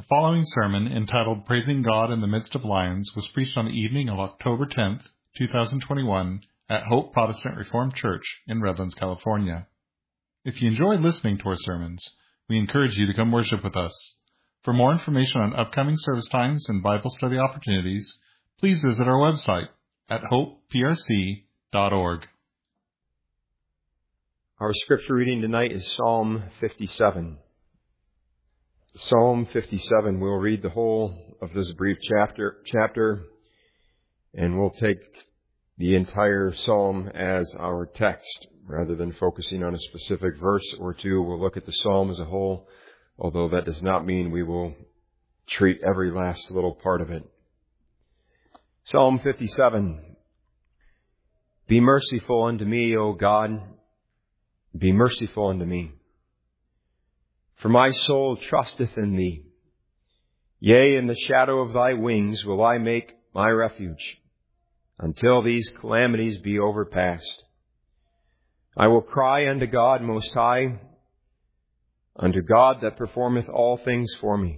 The following sermon, entitled Praising God in the Midst of Lions, was preached on the evening of October 10th, 2021, at Hope Protestant Reformed Church in Redlands, California. If you enjoy listening to our sermons, we encourage you to come worship with us. For more information on upcoming service times and Bible study opportunities, please visit our website at hopeprc.org. Our scripture reading tonight is Psalm 57. Psalm 57, we'll read the whole of this brief chapter, and we'll take the entire psalm as our text. Rather than focusing on a specific verse or two, we'll look at the psalm as a whole, although that does not mean we will treat every last little part of it. Psalm 57. Be merciful unto me, O God. Be merciful unto me. For my soul trusteth in Thee. Yea, in the shadow of Thy wings will I make my refuge, until these calamities be overpast. I will cry unto God Most High, unto God that performeth all things for me.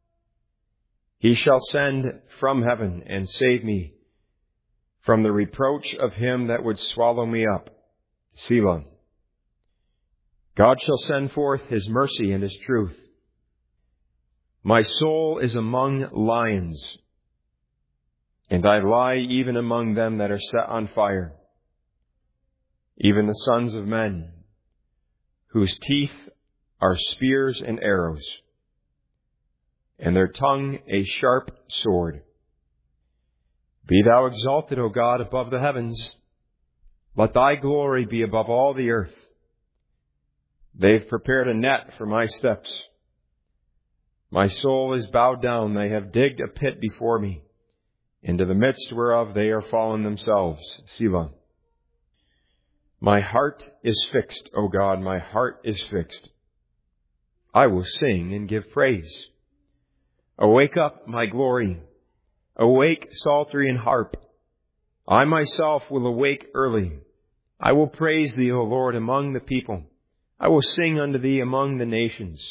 He shall send from heaven and save me from the reproach of him that would swallow me up. Selah. God shall send forth His mercy and His truth. My soul is among lions, and I lie even among them that are set on fire, even the sons of men, whose teeth are spears and arrows, and their tongue a sharp sword. Be Thou exalted, O God, above the heavens. Let Thy glory be above all the earth. They've prepared a net for my steps. My soul is bowed down. They have digged a pit before me, into the midst whereof they are fallen themselves. Selah. My heart is fixed, O God, my heart is fixed. I will sing and give praise. Awake up, my glory. Awake, psaltery and harp. I myself will awake early. I will praise Thee, O Lord, among the people. I will sing unto Thee among the nations.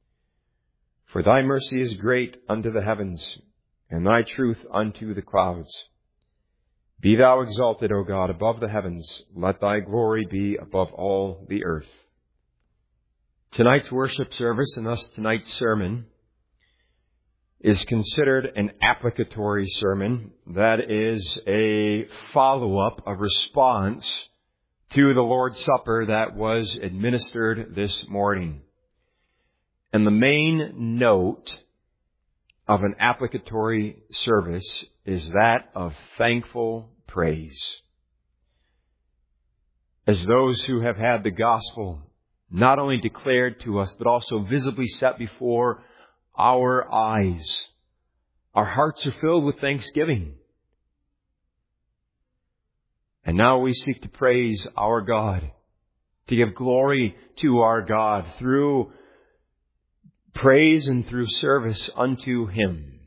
For Thy mercy is great unto the heavens, and Thy truth unto the clouds. Be Thou exalted, O God, above the heavens. Let Thy glory be above all the earth. Tonight's worship service, and thus tonight's sermon, is considered an applicatory sermon. That is a follow-up, a response to the Lord's Supper that was administered this morning. And the main note of an applicatory service is that of thankful praise. As those who have had the gospel not only declared to us, but also visibly set before our eyes, our hearts are filled with thanksgiving. And now we seek to praise our God, to give glory to our God through praise and through service unto Him.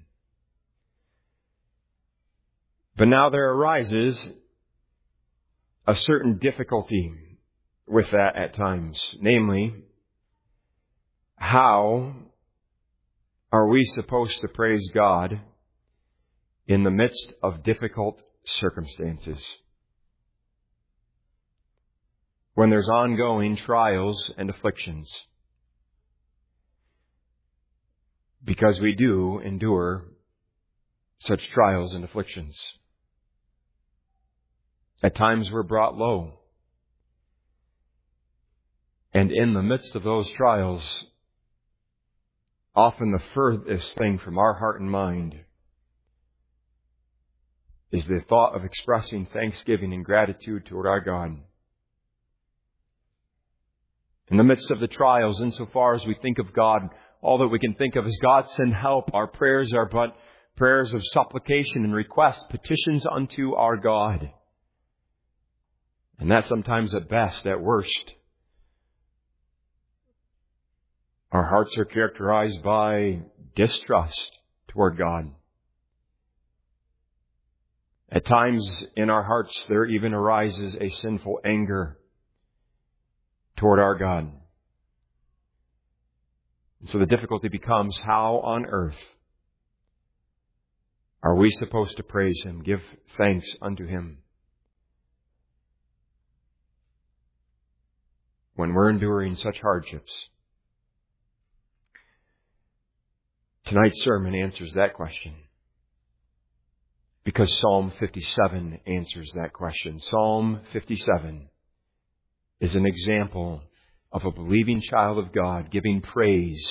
But now there arises a certain difficulty with that at times. Namely, how are we supposed to praise God in the midst of difficult circumstances? When there's ongoing trials and afflictions. Because we do endure such trials and afflictions. At times we're brought low. And in the midst of those trials, often the furthest thing from our heart and mind is the thought of expressing thanksgiving and gratitude toward our God. In the midst of the trials, insofar as we think of God, all that we can think of is God send help. Our prayers are but prayers of supplication and request, petitions unto our God. And that sometimes at best, at worst, our hearts are characterized by distrust toward God. At times in our hearts, there even arises a sinful anger toward our God. So the difficulty becomes, how on earth are we supposed to praise Him, give thanks unto Him, when we're enduring such hardships? Tonight's sermon answers that question, because Psalm 57 answers that question. Psalm 57 is an example of a believing child of God giving praise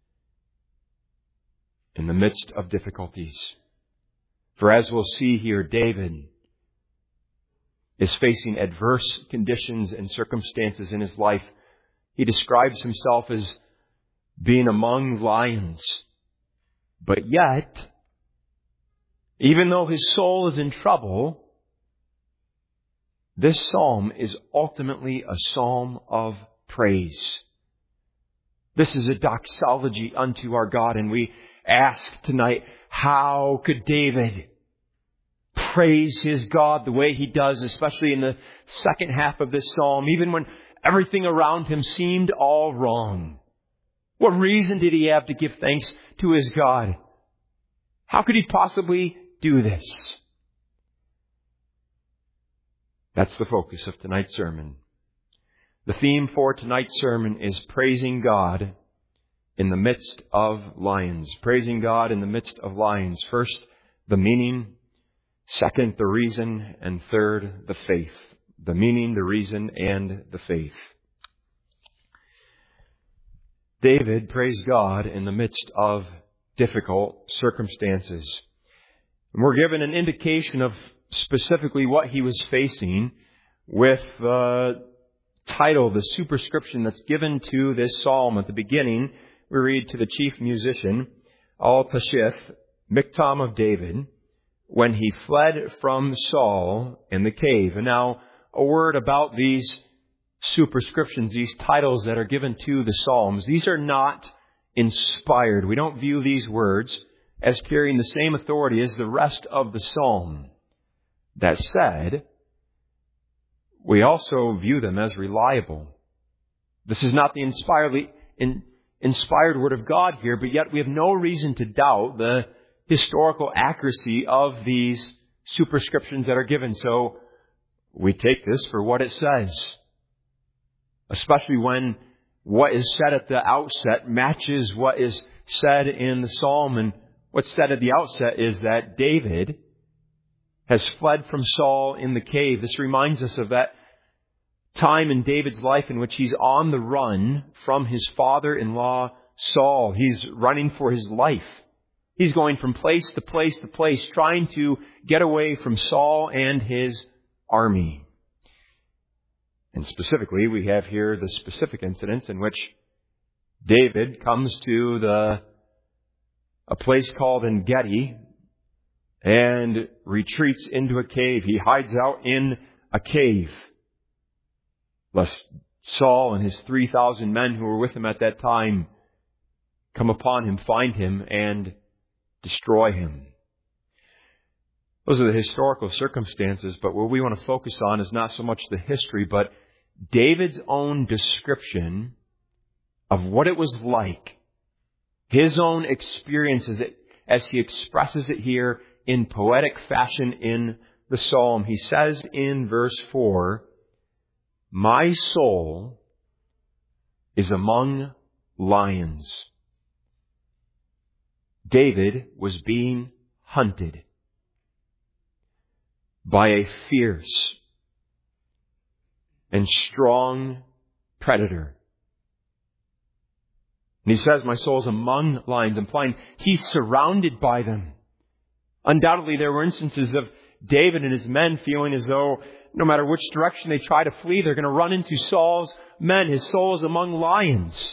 in the midst of difficulties. For as we'll see here, David is facing adverse conditions and circumstances in his life. He describes himself as being among lions. But yet, even though his soul is in trouble, this psalm is ultimately a psalm of praise. This is a doxology unto our God, and we ask tonight, how could David praise his God the way he does, especially in the second half of this psalm, even when everything around him seemed all wrong? What reason did he have to give thanks to his God? How could he possibly do this? That's the focus of tonight's sermon. The theme for tonight's sermon is praising God in the midst of lions. Praising God in the midst of lions. First, the meaning. Second, the reason. And third, the faith. The meaning, the reason, and the faith. David praised God in the midst of difficult circumstances. And we're given an indication of specifically what he was facing with the title, the superscription that's given to this psalm. At the beginning, we read, to the chief musician, Al-Tashith, Miktam of David, when he fled from Saul in the cave. And now, a word about these superscriptions, these titles that are given to the Psalms. These are not inspired. We don't view these words as carrying the same authority as the rest of the Psalm. That said, we also view them as reliable. This is not the inspired word of God here, but yet we have no reason to doubt the historical accuracy of these superscriptions that are given. So we take this for what it says, especially when what is said at the outset matches what is said in the psalm. And what's said at the outset is that David has fled from Saul in the cave. This reminds us of that time in David's life in which he's on the run from his father-in-law Saul. He's running for his life. He's going from place to place to place, trying to get away from Saul and his army. And specifically, we have here the specific incidents in which David comes to a place called En-Gedi and retreats into a cave. He hides out in a cave, lest Saul and his 3,000 men who were with him at that time come upon him, find him, and destroy him. Those are the historical circumstances, but what we want to focus on is not so much the history, but David's own description of what it was like, his own experiences as he expresses it here in poetic fashion in the psalm. He says in verse 4, "My soul is among lions." David was being hunted by a fierce and strong predator. And he says, my soul is among lions, implying he's surrounded by them. Undoubtedly, there were instances of David and his men feeling as though no matter which direction they try to flee, they're going to run into Saul's men. His soul is among lions.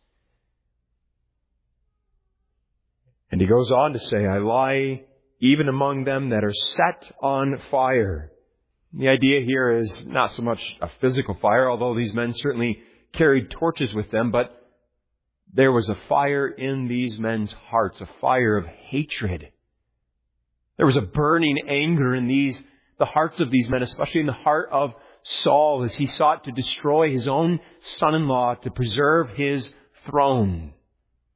And he goes on to say, I lie even among them that are set on fire. The idea here is not so much a physical fire, although these men certainly carried torches with them, but there was a fire in these men's hearts, a fire of hatred. There was a burning anger in the hearts of these men, especially in the heart of Saul, as he sought to destroy his own son-in-law to preserve his throne.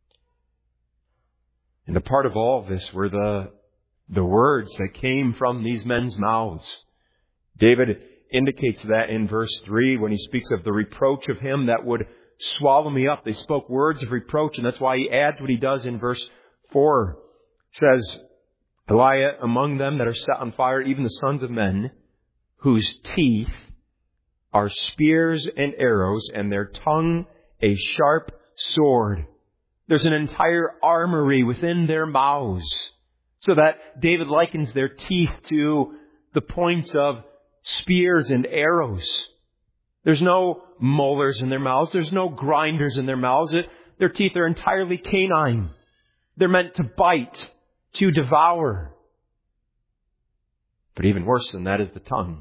And the part of all of this were the words that came from these men's mouths. David indicates that in verse 3 when he speaks of the reproach of him that would swallow me up. They spoke words of reproach, and that's why he adds what he does in verse 4. It says, Eliah, among them that are set on fire, even the sons of men, whose teeth are spears and arrows, and their tongue a sharp sword. There's an entire armory within their mouths, so that David likens their teeth to the points of spears and arrows. There's no molars in their mouths. There's no grinders in their mouths. Their teeth are entirely canine. They're meant to bite, to devour. But even worse than that is the tongue.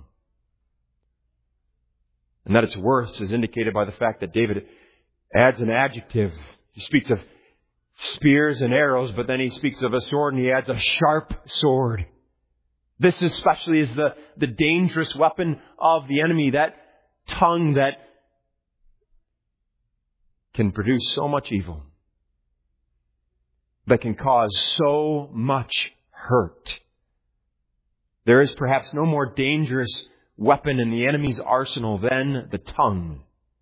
And that it's worse is indicated by the fact that David adds an adjective. He speaks of spears and arrows, but then he speaks of a sword and he adds a sharp sword. This especially is the dangerous weapon of the enemy, that tongue that can produce so much evil, that can cause so much hurt. There is perhaps no more dangerous weapon in the enemy's arsenal than the tongue.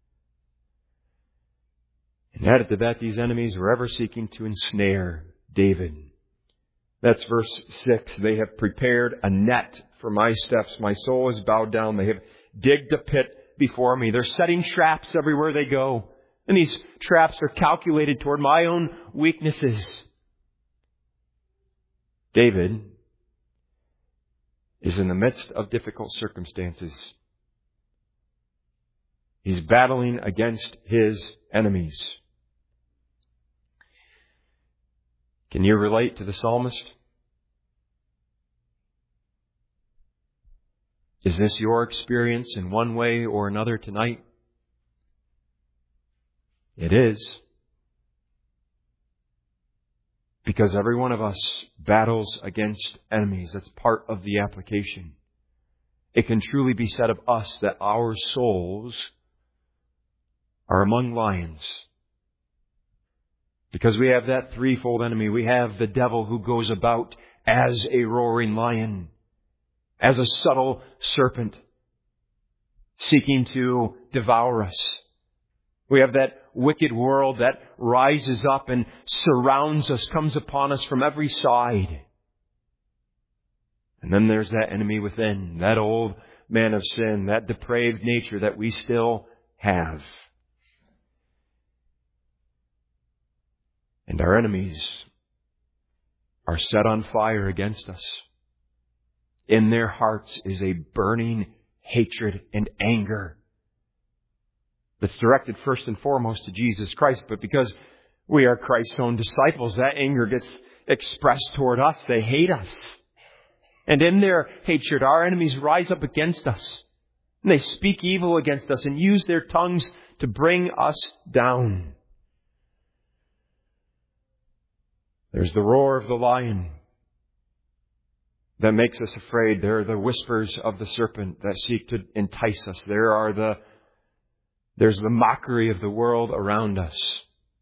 And added to that, these enemies were ever seeking to ensnare David. That's verse 6. They have prepared a net for my steps. My soul is bowed down. They have digged a pit before me. They're setting traps everywhere they go. And these traps are calculated toward my own weaknesses. David is in the midst of difficult circumstances. He's battling against his enemies. Can you relate to the psalmist? Is this your experience in one way or another tonight? It is. Because every one of us battles against enemies. That's part of the application. It can truly be said of us that our souls are among lions. Because we have that threefold enemy. We have the devil who goes about as a roaring lion, as a subtle serpent, seeking to devour us. We have that wicked world that rises up and surrounds us, comes upon us from every side. And then there's that enemy within, that old man of sin, that depraved nature that we still have. And our enemies are set on fire against us. In their hearts is a burning hatred and anger that's directed first and foremost to Jesus Christ. But because we are Christ's own disciples, that anger gets expressed toward us. They hate us. And in their hatred, our enemies rise up against us. And they speak evil against us and use their tongues to bring us down. There's the roar of the lion that makes us afraid. There are the whispers of the serpent that seek to entice us. There's the mockery of the world around us.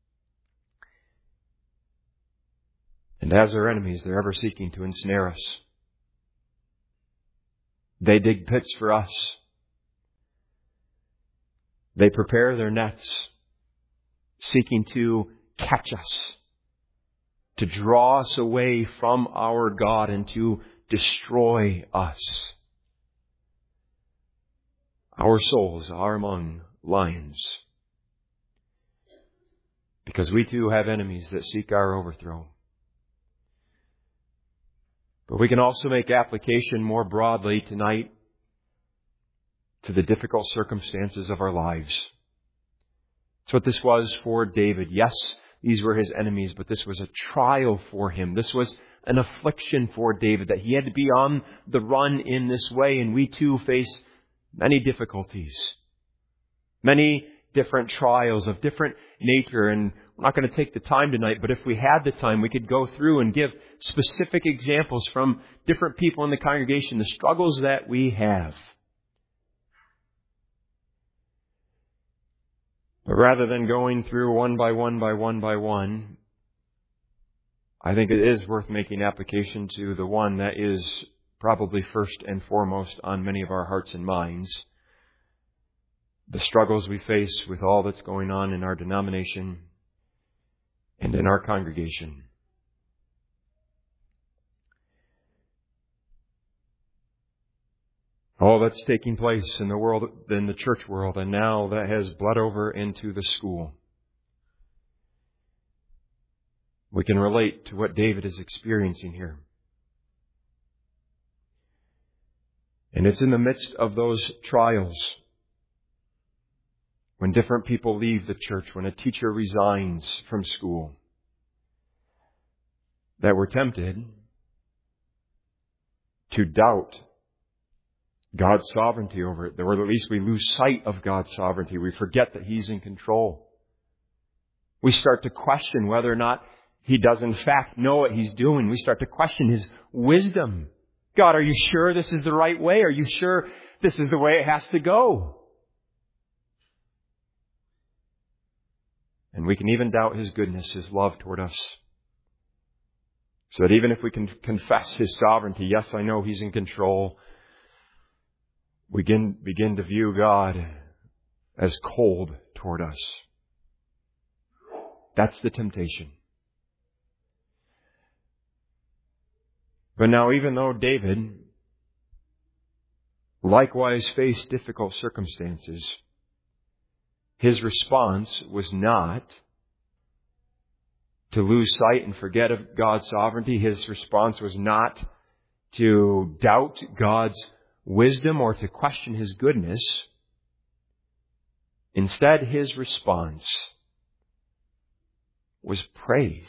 And as our enemies, they're ever seeking to ensnare us. They dig pits for us. They prepare their nets, seeking to catch us, to draw us away from our God and to destroy us. Our souls are among lions, because we too have enemies that seek our overthrow. But we can also make application more broadly tonight to the difficult circumstances of our lives. That's what this was for David. Yes, these were his enemies, but this was a trial for him. This was an affliction for David, that he had to be on the run in this way. And we too face many difficulties, many different trials of different nature. And we're not going to take the time tonight, but if we had the time, we could go through and give specific examples from different people in the congregation, the struggles that we have. But rather than going through one by one, I think it is worth making application to the one that is probably first and foremost on many of our hearts and minds. The struggles we face with all that's going on in our denomination and in our congregation. All that's taking place in the world, in the church world, and now that has bled over into the school. We can relate to what David is experiencing here. And it's in the midst of those trials, when different people leave the church, when a teacher resigns from school, that we're tempted to doubt God's sovereignty over it, or at least we lose sight of God's sovereignty. We forget that He's in control. We start to question whether or not He does in fact know what He's doing. We start to question His wisdom. God, are you sure this is the right way? Are you sure this is the way it has to go? And we can even doubt His goodness, His love toward us. So that even if we can confess His sovereignty, yes, I know He's in control, we begin to view God as cold toward us. That's the temptation. But now, even though David likewise faced difficult circumstances, his response was not to lose sight and forget of God's sovereignty. His response was not to doubt God's wisdom or to question His goodness. Instead, his response was praise.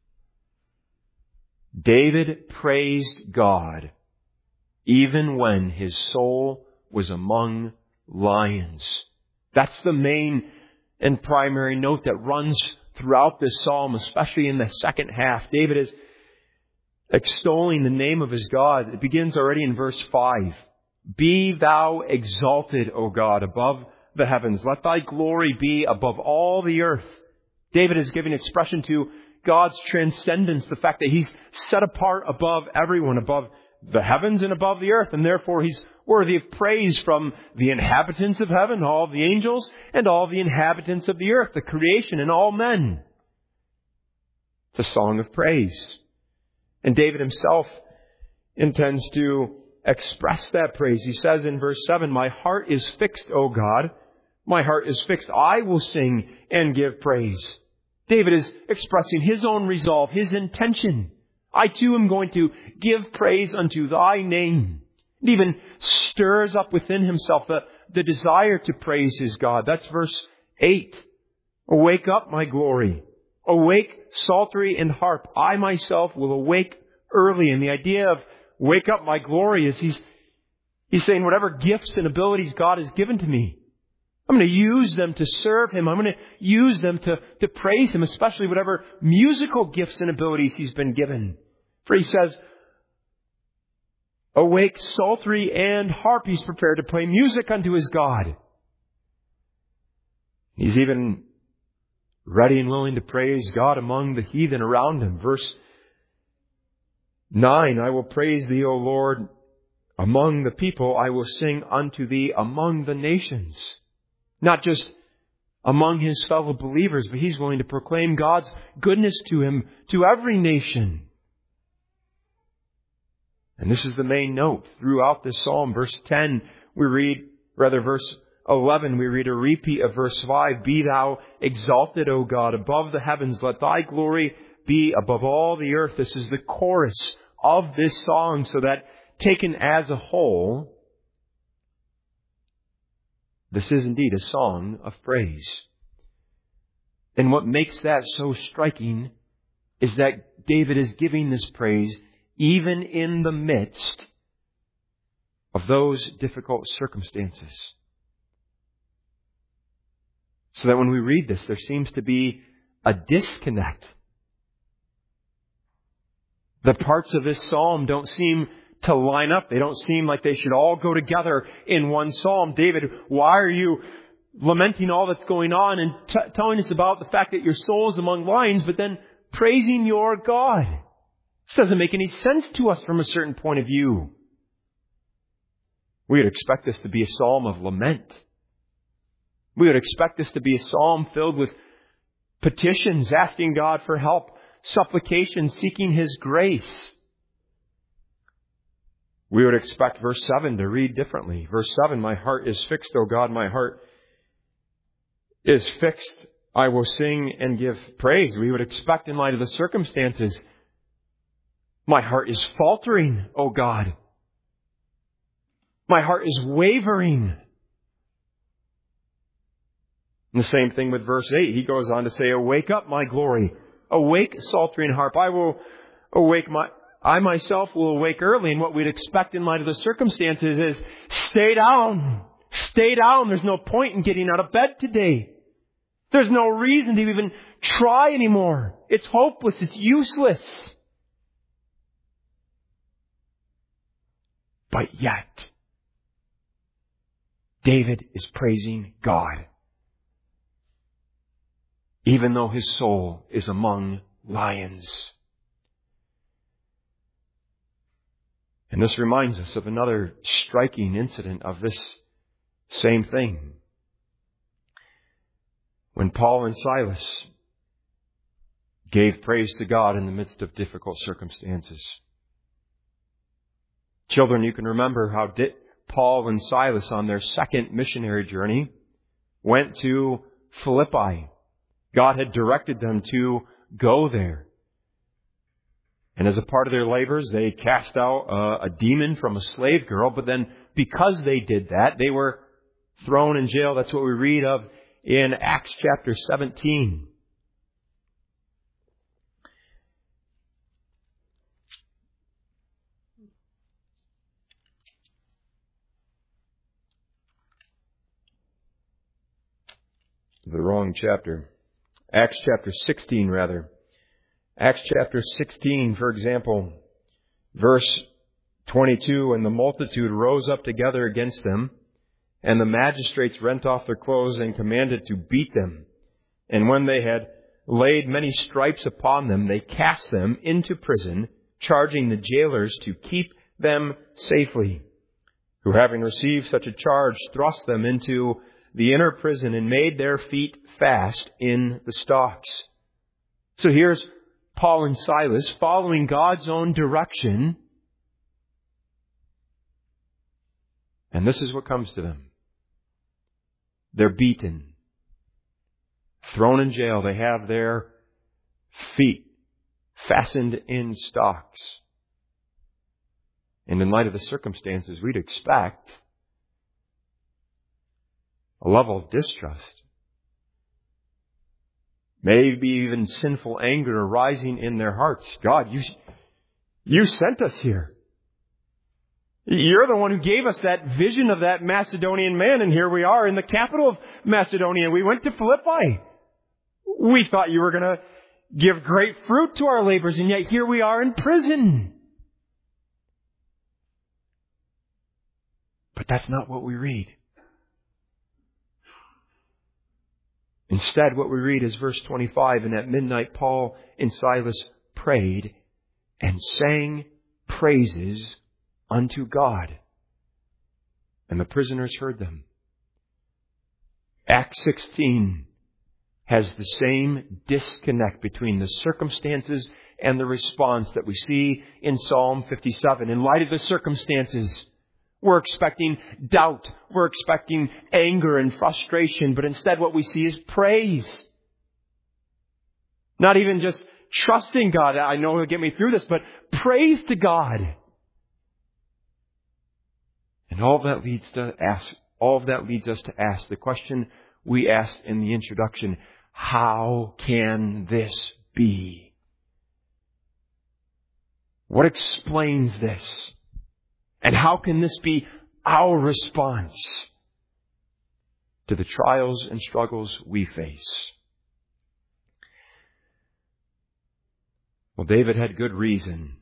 David praised God even when his soul was among lions. That's the main and primary note that runs throughout this psalm, especially in the second half. David is extolling the name of his God. It begins already in verse 5. Be thou exalted, O God, above the heavens. Let thy glory be above all the earth. David is giving expression to God's transcendence, the fact that He's set apart above everyone, above the heavens and above the earth, and therefore He's worthy of praise from the inhabitants of heaven, all the angels, and all the inhabitants of the earth, the creation and all men. It's a song of praise. And David himself intends to express that praise. He says in verse 7, my heart is fixed, O God. My heart is fixed. I will sing and give praise. David is expressing his own resolve, his intention. I too am going to give praise unto thy name. It even stirs up within himself the desire to praise his God. That's verse 8. Awake up, my glory. Awake, psaltery and harp. I myself will awake early. And the idea of wake up, my glory is he's saying whatever gifts and abilities God has given to me, I'm going to use them to serve Him. I'm going to use them to praise Him, especially whatever musical gifts and abilities He's been given. For He says, awake, psaltery and harp. He's prepared to play music unto His God. He's even ready and willing to praise God among the heathen around him. Verse 9, I will praise Thee, O Lord, among the people. I will sing unto Thee among the nations. Not just among his fellow believers, but he's willing to proclaim God's goodness to him, to every nation. And this is the main note throughout this psalm. Verse 10, verse 11, we read a repeat of verse 5. Be thou exalted, O God, above the heavens. Let thy glory be above all the earth. This is the chorus of this song, so that taken as a whole, this is indeed a song of praise. And what makes that so striking is that David is giving this praise even in the midst of those difficult circumstances. So that when we read this, there seems to be a disconnect. The parts of this psalm don't seem to line up. They don't seem like they should all go together in one psalm. David, why are you lamenting all that's going on and telling us about the fact that your soul is among lions, but then praising your God. This doesn't make any sense to us from a certain point of view. We would expect this to be a psalm of lament. We would expect this to be a psalm filled with petitions, asking God for help, supplication, seeking His grace. We would expect verse 7 to read differently. Verse 7, my heart is fixed, O God, my heart is fixed. I will sing and give praise. We would expect in light of the circumstances, my heart is faltering, O God. My heart is wavering. And the same thing with verse 8. He goes on to say, awake up, my glory. Awake, psaltery and harp. I myself will awake early. And what we'd expect in light of the circumstances is, stay down. Stay down. There's no point in getting out of bed today. There's no reason to even try anymore. It's hopeless. It's useless. But yet, David is praising God, even though his soul is among lions. And this reminds us of another striking incident of this same thing. When Paul and Silas gave praise to God in the midst of difficult circumstances. Children, you can remember how Paul and Silas on their second missionary journey went to Philippi. God had directed them to go there. And as a part of their labors, they cast out a demon from a slave girl. But then because they did that, they were thrown in jail. That's what we read of in Acts chapter 17. The wrong chapter. Acts chapter 16, rather. Acts chapter 16, for example, verse 22, and the multitude rose up together against them, and the magistrates rent off their clothes and commanded to beat them. And when they had laid many stripes upon them, they cast them into prison, charging the jailers to keep them safely, who having received such a charge, thrust them into the inner prison and made their feet fast in the stocks. So here's Paul and Silas following God's own direction. And this is what comes to them. They're beaten, thrown in jail. They have their feet fastened in stocks. And in light of the circumstances, we'd expect a level of distrust. Maybe even sinful anger arising in their hearts. God, you sent us here. You're the one who gave us that vision of that Macedonian man, and here we are in the capital of Macedonia. We went to Philippi. We thought you were going to give great fruit to our labors, and yet here we are in prison. But that's not what we read. Instead, what we read is verse 25, and at midnight Paul and Silas prayed and sang praises unto God. And the prisoners heard them. Acts 16 has the same disconnect between the circumstances and the response that we see in Psalm 57. In light of the circumstances, we're expecting doubt. We're expecting anger and frustration. But instead what we see is praise. Not even just trusting God. I know He'll get me through this, but praise to God. And all of that leads us to ask the question we asked in the introduction. How can this be? What explains this? And how can this be our response to the trials and struggles we face? Well, David had good reason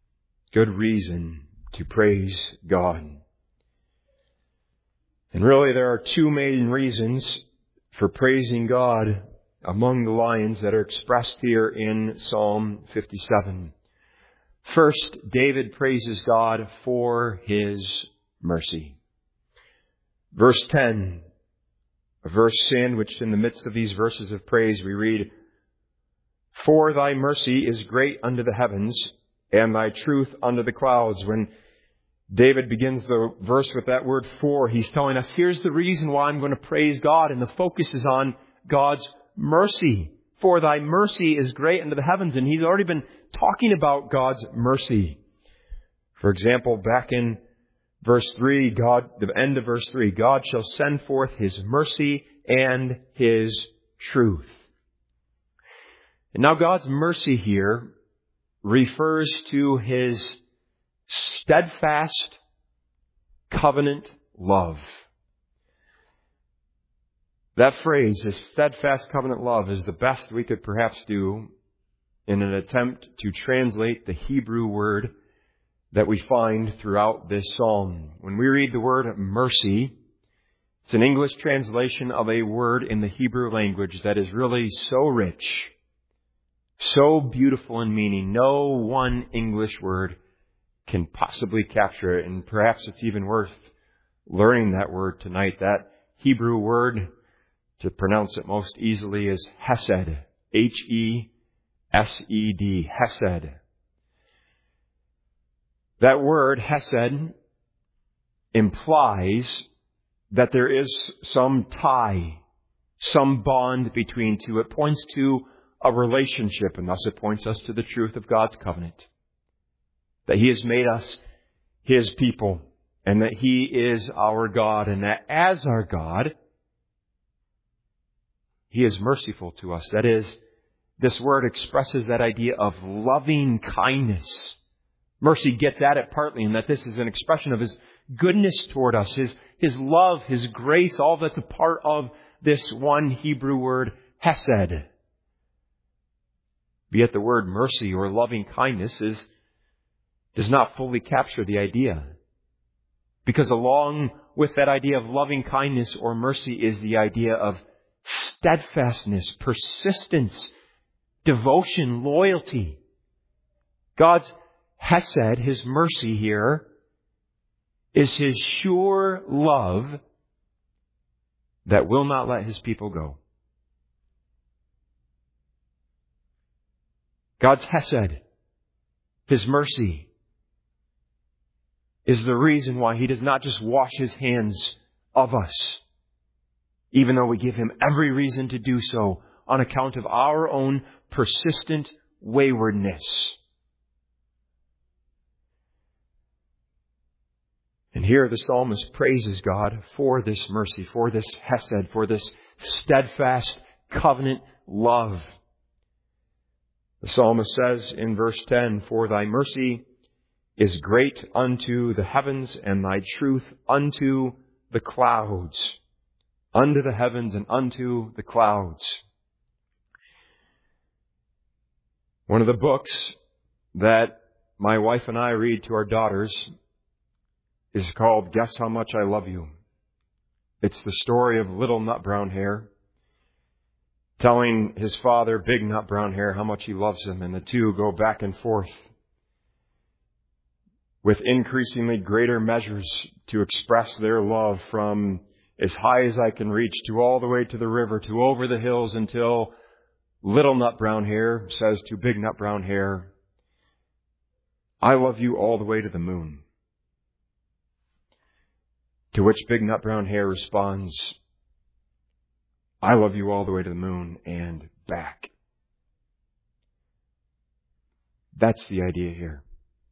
to praise God. And really there are two main reasons for praising God among the lions that are expressed here in Psalm 57. First, David praises God for His mercy. Verse 10, a verse sandwiched in the midst of these verses of praise, we read, "For thy mercy is great unto the heavens, and thy truth unto the clouds." When David begins the verse with that word "for," he's telling us, here's the reason why I'm going to praise God, and the focus is on God's mercy. For thy mercy is great unto the heavens. And he's already been talking about God's mercy. For example, back in verse 3, the end of verse 3, God shall send forth His mercy and His truth. And now God's mercy here refers to His steadfast covenant love. That phrase, His steadfast covenant love, is the best we could perhaps do in an attempt to translate the Hebrew word that we find throughout this psalm. When we read the word mercy, it's an English translation of a word in the Hebrew language that is really so rich, so beautiful in meaning. No one English word can possibly capture it. And perhaps it's even worth learning that word tonight. That Hebrew word, to pronounce it most easily, is hesed. Hesed. Hesed. That word, hesed, implies that there is some tie, some bond between two. It points to a relationship, and thus it points us to the truth of God's covenant. That He has made us His people, and that He is our God, and that as our God, He is merciful to us. That is, this word expresses that idea of loving kindness. Mercy gets at it partly in that this is an expression of His goodness toward us, His love, His grace, all that's a part of this one Hebrew word, hesed. But yet the word mercy or loving kindness does not fully capture the idea. Because along with that idea of loving kindness or mercy is the idea of steadfastness, persistence, devotion, loyalty. God's hesed, His mercy here, is His sure love that will not let His people go. God's hesed, His mercy, is the reason why He does not just wash His hands of us, even though we give Him every reason to do so on account of our own persistent waywardness. And here the psalmist praises God for this mercy, for this hesed, for this steadfast covenant love. The psalmist says in verse 10, "For thy mercy is great unto the heavens, and thy truth unto the clouds." Unto the heavens and unto the clouds. One of the books that my wife and I read to our daughters is called Guess How Much I Love You. It's the story of little Nut Brown Hair telling his father, Big Nut Brown Hair, how much he loves him, and the two go back and forth with increasingly greater measures to express their love, from as high as I can reach to all the way to the river, to over the hills, until little Nut Brown Hair says to Big Nut Brown Hair, "I love you all the way to the moon." To which Big Nut Brown Hair responds, "I love you all the way to the moon and back." That's the idea here.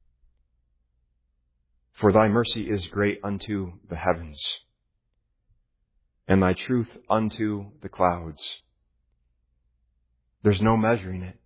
For thy mercy is great unto the heavens, and thy truth unto the clouds. There's no measuring it.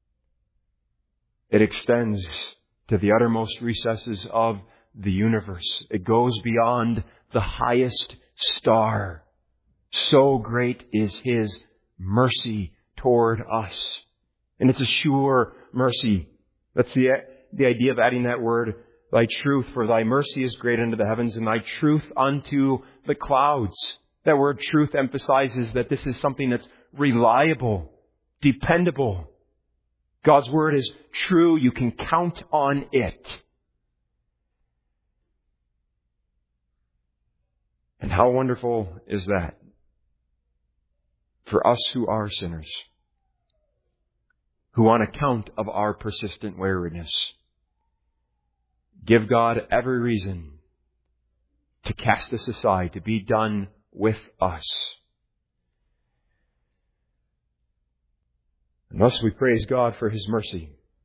It extends to the uttermost recesses of the universe. It goes beyond the highest star. So great is His mercy toward us. And it's a sure mercy. That's the idea of adding that word, thy truth. For thy mercy is great unto the heavens, and thy truth unto the clouds. That word truth emphasizes that this is something that's reliable, dependable. God's Word is true. You can count on it. And how wonderful is that for us who are sinners, who on account of our persistent wariness give God every reason to cast us aside, to be done with us. And thus we praise God for His mercy,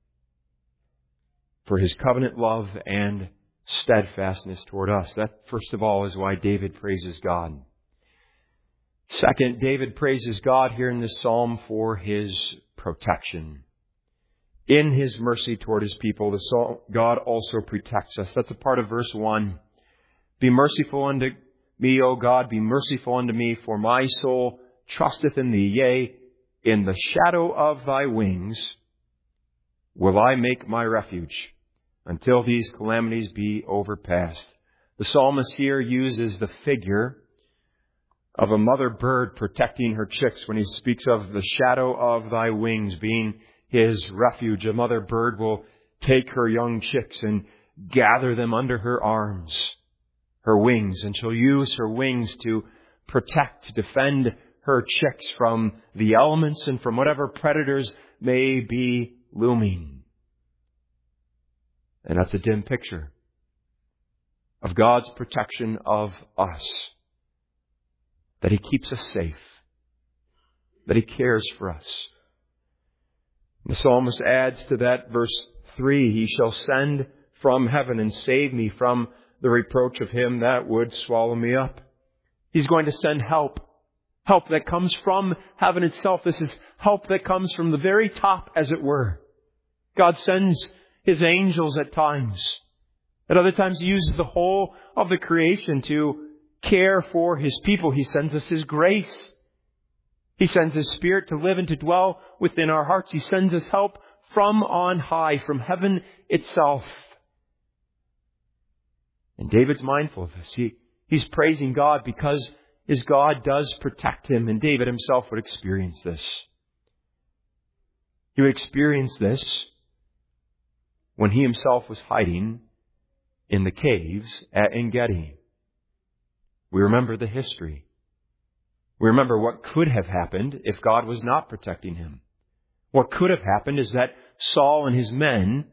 for His covenant love and steadfastness toward us. That, first of all, is why David praises God. Second, David praises God here in this psalm for His protection. In His mercy toward His people, God also protects us. That's a part of verse 1. Be merciful unto me, O God, be merciful unto me, for my soul trusteth in Thee. Yea, in the shadow of Thy wings will I make my refuge, until these calamities be overpassed. The psalmist here uses the figure of a mother bird protecting her chicks when he speaks of the shadow of Thy wings being his refuge. A mother bird will take her young chicks and gather them under her arms, her wings, and she'll use her wings to protect, to defend her chicks from the elements and from whatever predators may be looming. And that's a dim picture of God's protection of us. That He keeps us safe. That He cares for us. The psalmist adds to that verse 3, He shall send from heaven and save me from the reproach of him that would swallow me up. He's going to send help. Help that comes from heaven itself. This is help that comes from the very top, as it were. God sends His angels at times. At other times He uses the whole of the creation to care for His people. He sends us His grace. He sends His Spirit to live and to dwell within our hearts. He sends us help from on high, from heaven itself. And David's mindful of this. He's praising God because His God does protect him. And David himself would experience this. He would experience this when he himself was hiding in the caves at En-Gedi. We remember the history. We remember what could have happened if God was not protecting him. What could have happened is that Saul and his men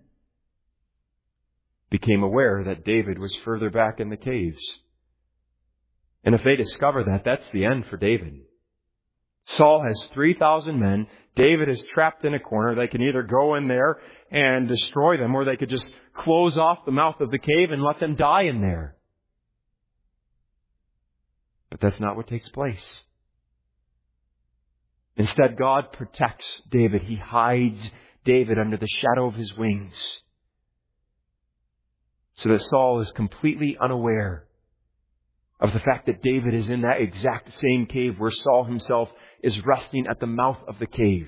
became aware that David was further back in the caves. And if they discover that, that's the end for David. Saul has 3,000 men. David is trapped in a corner. They can either go in there and destroy them, or they could just close off the mouth of the cave and let them die in there. But that's not what takes place. Instead, God protects David. He hides David under the shadow of His wings, so that Saul is completely unaware of the fact that David is in that exact same cave where Saul himself is resting at the mouth of the cave.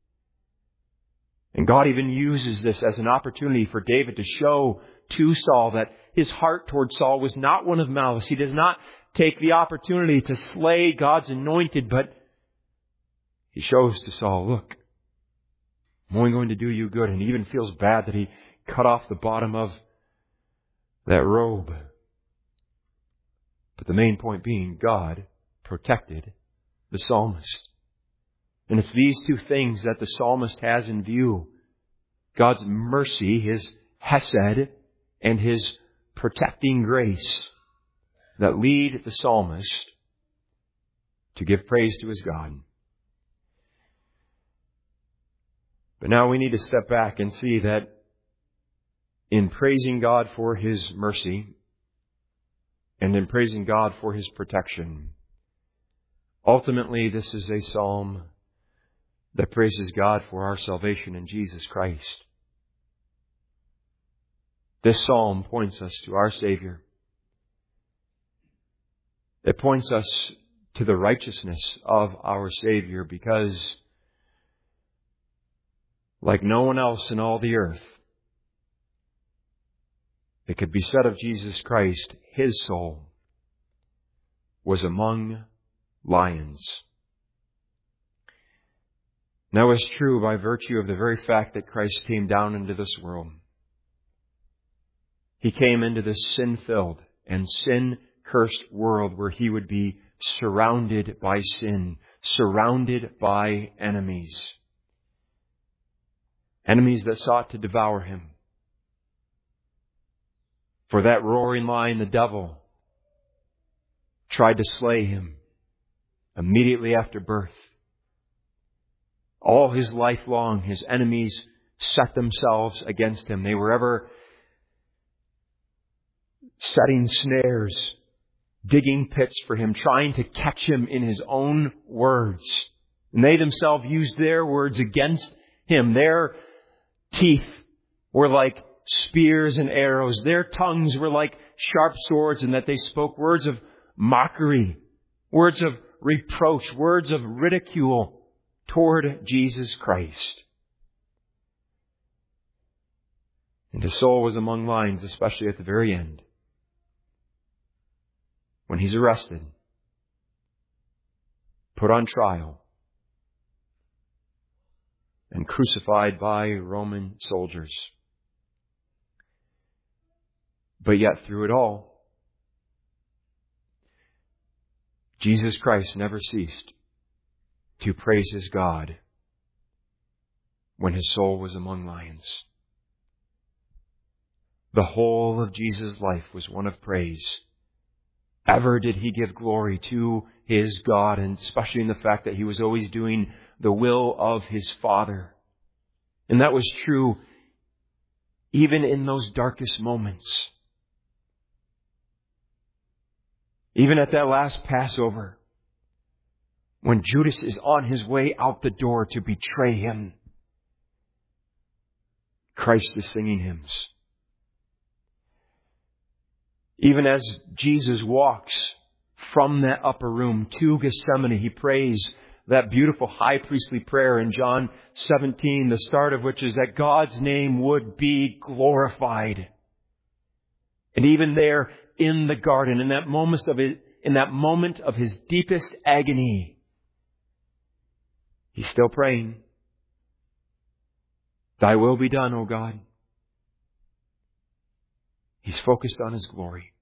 And God even uses this as an opportunity for David to show to Saul that his heart toward Saul was not one of malice. He does not take the opportunity to slay God's anointed, but he shows to Saul, look, I'm only going to do you good. And he even feels bad that he cut off the bottom of that robe. But the main point being, God protected the psalmist. And it's these two things that the psalmist has in view. God's mercy, His hesed, and His protecting grace that lead the psalmist to give praise to his God. But now we need to step back and see that in praising God for His mercy and in praising God for His protection, ultimately this is a psalm that praises God for our salvation in Jesus Christ. This psalm points us to our Savior. It points us to the righteousness of our Savior, because like no one else in all the earth, it could be said of Jesus Christ, His soul was among lions. And that was true by virtue of the very fact that Christ came down into this world. He came into this sin-filled and sin-cursed world where He would be surrounded by sin, surrounded by enemies. Enemies that sought to devour Him. For that roaring lion, the devil, tried to slay Him immediately after birth. All His life long, His enemies set themselves against Him. They were ever setting snares, digging pits for Him, trying to catch Him in His own words. And they themselves used their words against Him. Their teeth were like spears and arrows. Their tongues were like sharp swords, and that they spoke words of mockery, words of reproach, words of ridicule toward Jesus Christ. And His soul was among lions, especially at the very end, when He's arrested, put on trial, and crucified by Roman soldiers. But yet through it all, Jesus Christ never ceased to praise His God when His soul was among lions. The whole of Jesus' life was one of praise. Ever did He give glory to His God, and especially in the fact that He was always doing the will of His Father. And that was true even in those darkest moments. Even at that last Passover, when Judas is on his way out the door to betray Him, Christ is singing hymns. Even as Jesus walks from that upper room to Gethsemane, He prays that beautiful high priestly prayer in John 17, the start of which is that God's name would be glorified. And even there in the garden, in that moment of His deepest agony, He's still praying, Thy will be done, O God. He's focused on His glory.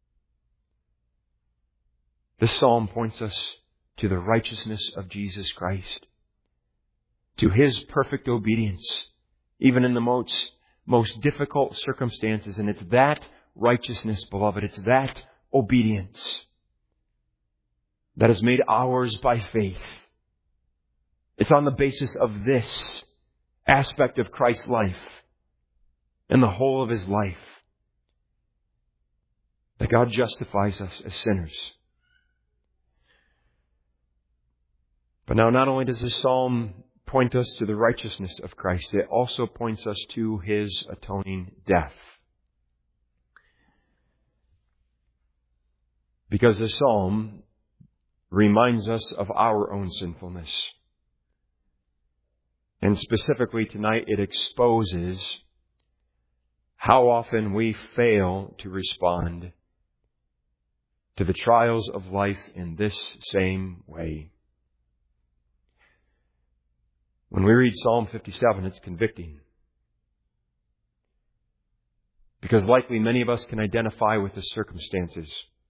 This psalm points us to the righteousness of Jesus Christ, to His perfect obedience, even in the most difficult circumstances. And it's that righteousness, beloved, it's that obedience that is made ours by faith. It's on the basis of this aspect of Christ's life and the whole of His life that God justifies us as sinners. But now, not only does this psalm point us to the righteousness of Christ, it also points us to His atoning death. Because this psalm reminds us of our own sinfulness. And specifically tonight, it exposes how often we fail to respond to the trials of life in this same way. When we read Psalm 57, it's convicting. Because likely many of us can identify with the circumstances.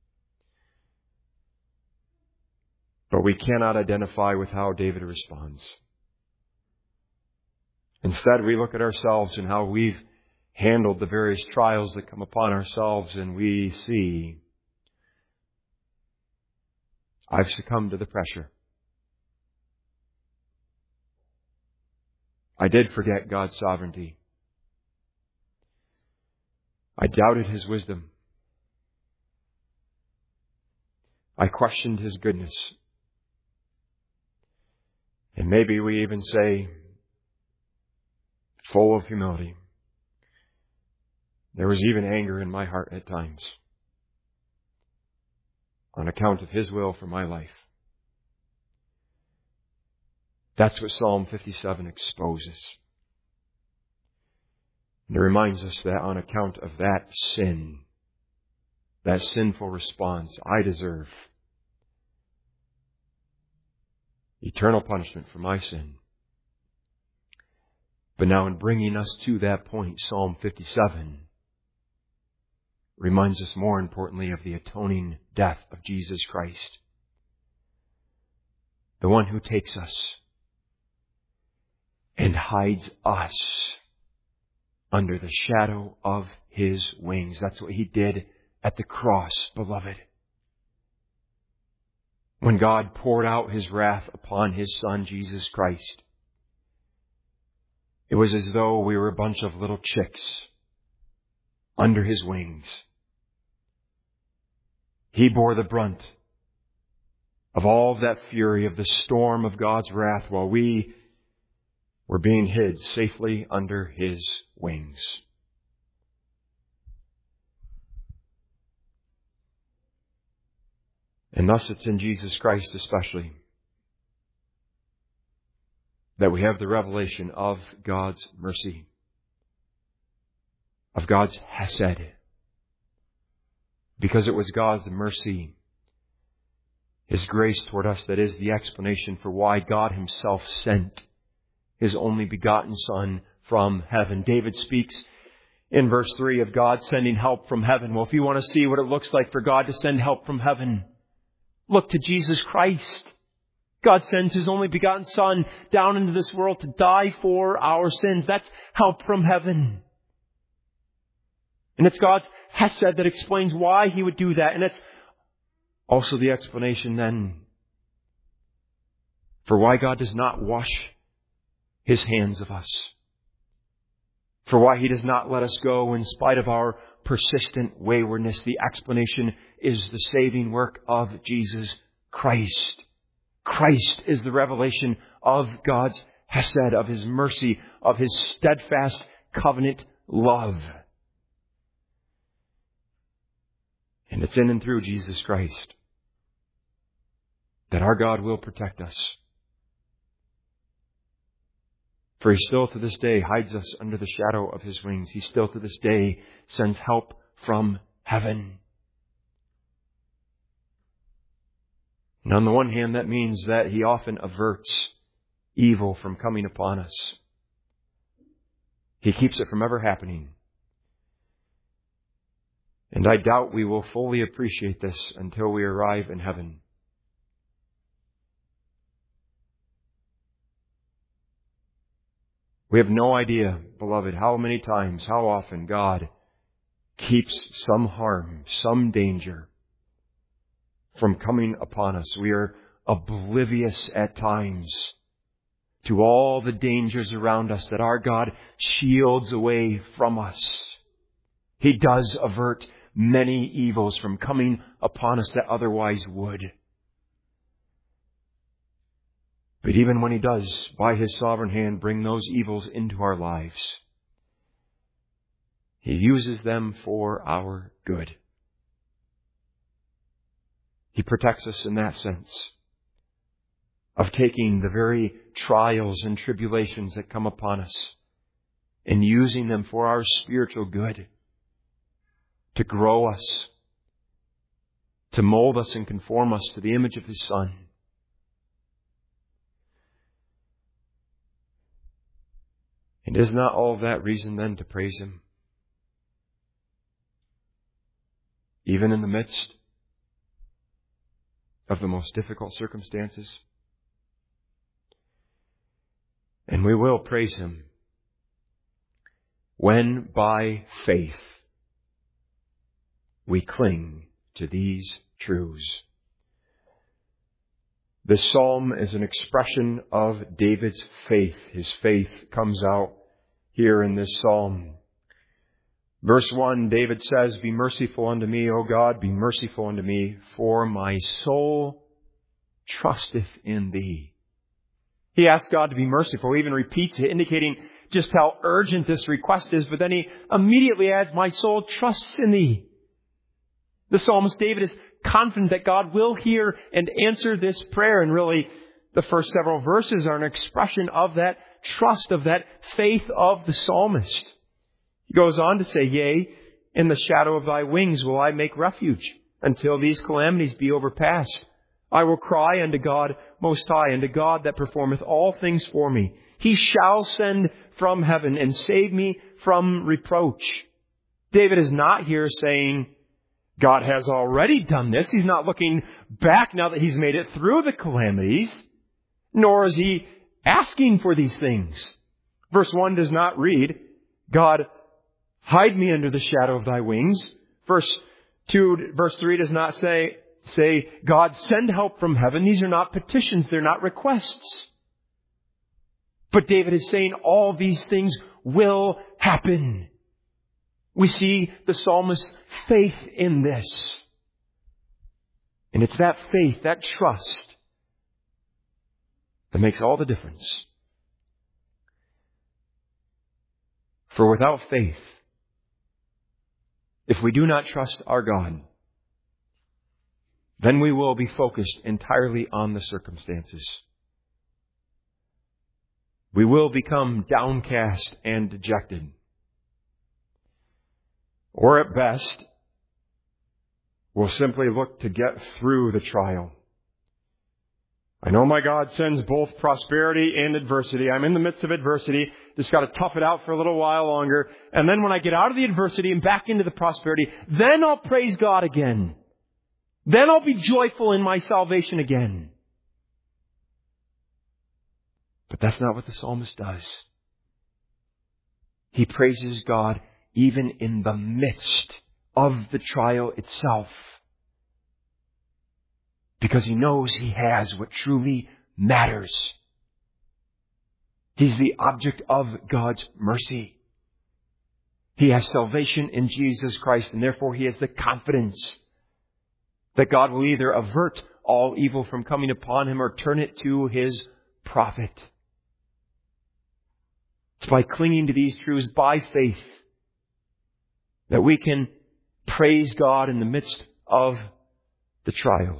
But we cannot identify with how David responds. Instead, we look at ourselves and how we've handled the various trials that come upon ourselves, and we see, I've succumbed to the pressure. I did forget God's sovereignty. I doubted His wisdom. I questioned His goodness. And maybe we even say, full of humility, there was even anger in my heart at times on account of His will for my life. That's what Psalm 57 exposes. And it reminds us that on account of that sin, that sinful response, I deserve eternal punishment for my sin. But now in bringing us to that point, Psalm 57 reminds us more importantly of the atoning death of Jesus Christ, the one who takes us and hides us under the shadow of His wings. That's what He did at the cross, beloved. When God poured out His wrath upon His Son, Jesus Christ, it was as though we were a bunch of little chicks under His wings. He bore the brunt of all that fury of the storm of God's wrath while we were being hid safely under His wings. And thus it's in Jesus Christ especially that we have the revelation of God's mercy, of God's hesed. Because it was God's mercy, His grace toward us, that is the explanation for why God Himself sent His only begotten Son from heaven. David speaks in verse 3 of God sending help from heaven. Well, if you want to see what it looks like for God to send help from heaven, look to Jesus Christ. God sends His only begotten Son down into this world to die for our sins. That's help from heaven. And it's God's hesed that explains why He would do that. And it's also the explanation then for why God does not wash His hands of us. For why He does not let us go in spite of our persistent waywardness. The explanation is the saving work of Jesus Christ. Christ is the revelation of God's hesed, of His mercy, of His steadfast covenant love. And it's in and through Jesus Christ that our God will protect us. For He still to this day hides us under the shadow of His wings. He still to this day sends help from heaven. And on the one hand, that means that He often averts evil from coming upon us. He keeps it from ever happening. And I doubt we will fully appreciate this until we arrive in heaven. We have no idea, beloved, how many times, how often God keeps some harm, some danger from coming upon us. We are oblivious at times to all the dangers around us that our God shields away from us. He does avert many evils from coming upon us that otherwise would. But even when He does, by His sovereign hand, bring those evils into our lives, He uses them for our good. He protects us in that sense of taking the very trials and tribulations that come upon us and using them for our spiritual good, to grow us, to mold us and conform us to the image of His Son. And is not all of that reason then to praise Him? Even in the midst of the most difficult circumstances? And we will praise Him when by faith we cling to these truths. This psalm is an expression of David's faith. His faith comes out here in this psalm. Verse 1, David says, "Be merciful unto me, O God, be merciful unto me, for my soul trusteth in Thee." He asks God to be merciful. He even repeats it, indicating just how urgent this request is. But then he immediately adds, "My soul trusts in Thee." The psalmist David is confident that God will hear and answer this prayer. And really, the first several verses are an expression of that trust, of that faith of the psalmist. He goes on to say, "Yea, in the shadow of Thy wings will I make refuge, until these calamities be overpast. I will cry unto God Most High, unto God that performeth all things for me. He shall send from heaven and save me from reproach. David is not here saying God has already done this. He's not looking back now that he's made it through the calamities, nor is he asking for these things. Verse 1 does not read, God, hide me under the shadow of thy wings. Verse 3 does not say, God, send help from heaven. These are not petitions. They're not requests. But David is saying all these things will happen. We see the psalmist's faith in this. And it's that faith, that trust, that makes all the difference. For without faith, if we do not trust our God, then we will be focused entirely on the circumstances. We will become downcast and dejected. Or at best, we'll simply look to get through the trial. I know my God sends both prosperity and adversity. I'm in the midst of adversity. Just got to tough it out for a little while longer. And then when I get out of the adversity and back into the prosperity, then I'll praise God again. Then I'll be joyful in my salvation again. But that's not what the psalmist does. He praises God even in the midst of the trial itself, because he knows he has what truly matters. He's the object of God's mercy. He has salvation in Jesus Christ, and therefore he has the confidence that God will either avert all evil from coming upon him or turn it to his profit. It's by clinging to these truths by faith that we can praise God in the midst of the trials.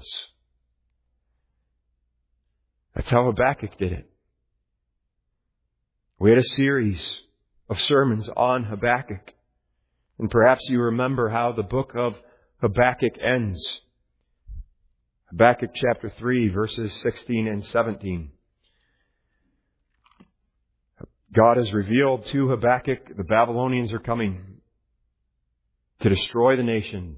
That's how Habakkuk did it. We had a series of sermons on Habakkuk. And perhaps you remember how the book of Habakkuk ends. Habakkuk chapter 3, verses 16 and 17. God has revealed to Habakkuk the Babylonians are coming to destroy the nation,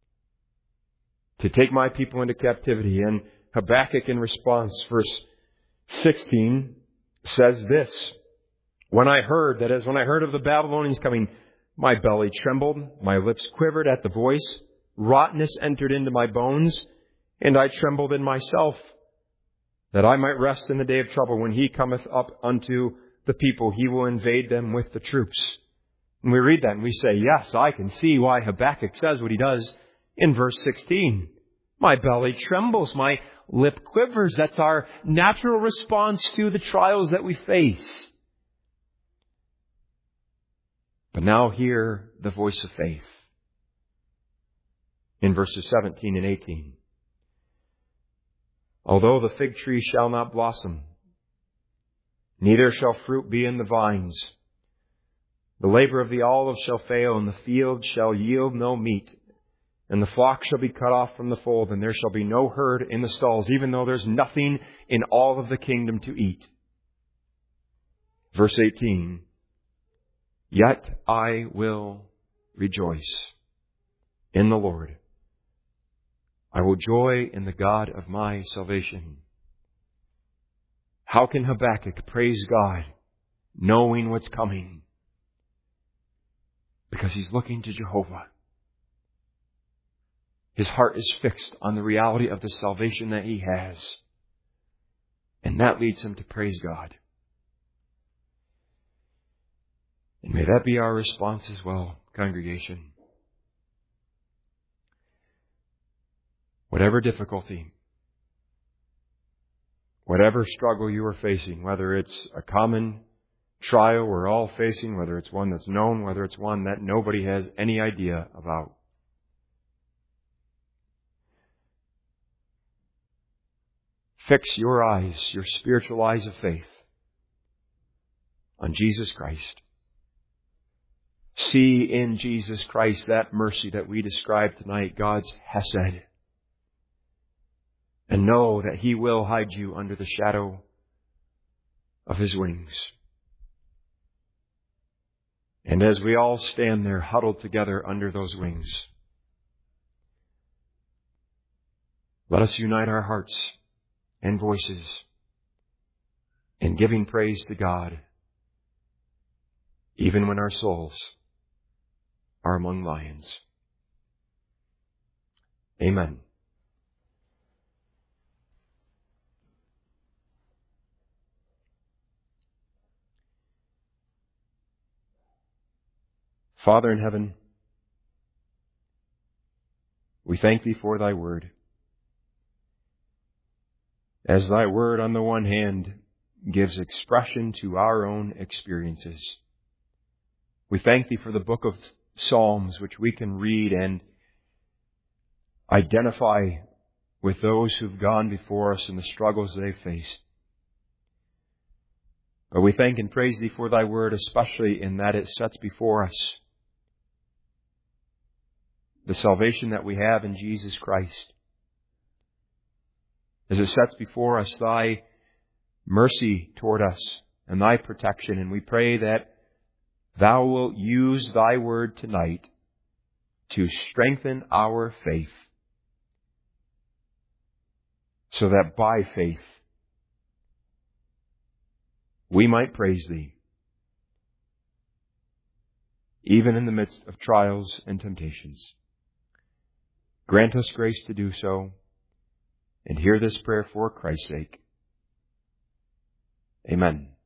to take my people into captivity. And Habakkuk in response, verse 16, says this, when I heard of the Babylonians coming, my belly trembled, my lips quivered at the voice, rottenness entered into my bones, and I trembled in myself, that I might rest in the day of trouble. When he cometh up unto the people, he will invade them with the troops. And we read that and we say, yes, I can see why Habakkuk says what he does in verse 16. My belly trembles, my lip quivers. That's our natural response to the trials that we face. But now hear the voice of faith in verses 17 and 18. Although the fig tree shall not blossom, neither shall fruit be in the vines, the labor of the olive shall fail, and the field shall yield no meat, and the flock shall be cut off from the fold, and there shall be no herd in the stalls, even though there's nothing in all of the kingdom to eat. Verse 18, yet I will rejoice in the Lord. I will joy in the God of my salvation. How can Habakkuk praise God knowing what's coming? Because he's looking to Jehovah. His heart is fixed on the reality of the salvation that he has. And that leads him to praise God. And may that be our response as well, congregation. Whatever difficulty, whatever struggle you are facing, whether it's a common trial we're all facing, whether it's one that's known, whether it's one that nobody has any idea about, fix your eyes, your spiritual eyes of faith, on Jesus Christ. See in Jesus Christ that mercy that we described tonight, God's hesed. And know that He will hide you under the shadow of His wings. And as we all stand there huddled together under those wings, let us unite our hearts and voices in giving praise to God, even when our souls are among lions. Amen. Father in heaven, we thank Thee for Thy word. As Thy word, on the one hand, gives expression to our own experiences, we thank Thee for the book of Psalms, which we can read and identify with those who've gone before us and the struggles they've faced. But we thank and praise Thee for Thy word, especially in that it sets before us the salvation that we have in Jesus Christ. As it sets before us Thy mercy toward us and Thy protection. And we pray that Thou wilt use Thy word tonight to strengthen our faith, so that by faith we might praise Thee, even in the midst of trials and temptations. Grant us grace to do so, and hear this prayer for Christ's sake. Amen.